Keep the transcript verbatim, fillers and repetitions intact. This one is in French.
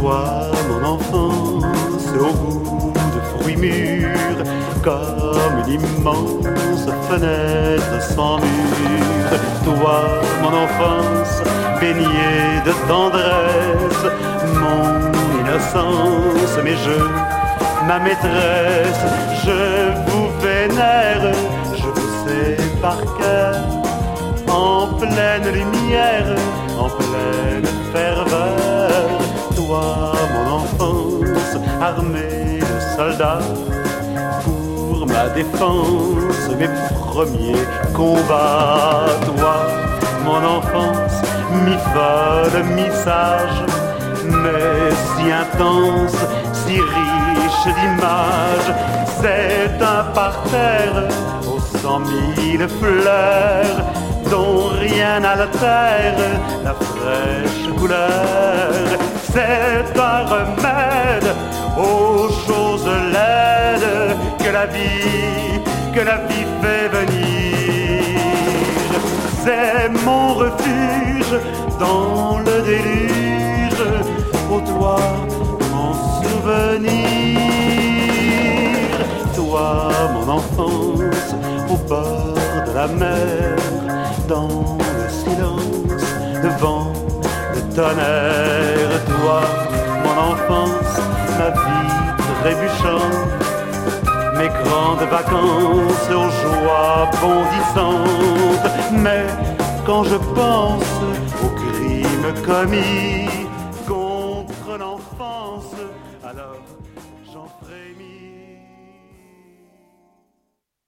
Toi, mon enfance, au goût de fruits mûrs, comme une immense fenêtre sans mur. Toi, mon enfance, baignée de tendresse, mon innocence, mes jeux, ma maîtresse. Je vous vénère, je vous sais par cœur, en pleine lumière, en pleine ferveur. Toi, mon enfance, armée de soldats, pour ma défense, mes premiers combats. Toi, mon enfance, mi-folle, mi-sage, mais si intense, si riche d'images. C'est un parterre aux cent mille fleurs, dont rien n'altère la fraîche couleur. C'est un remède aux choses laides que la vie, que la vie fait venir. C'est mon refuge dans le déluge, ô toi mon souvenir. Toi mon enfance, au bord de la mer, dans le silence, devant le tonnerre. Toi, mon enfance, ma vie trébuchante, mes grandes vacances aux joies bondissantes. Mais quand je pense aux crimes commis contre l'enfance, alors j'en frémis.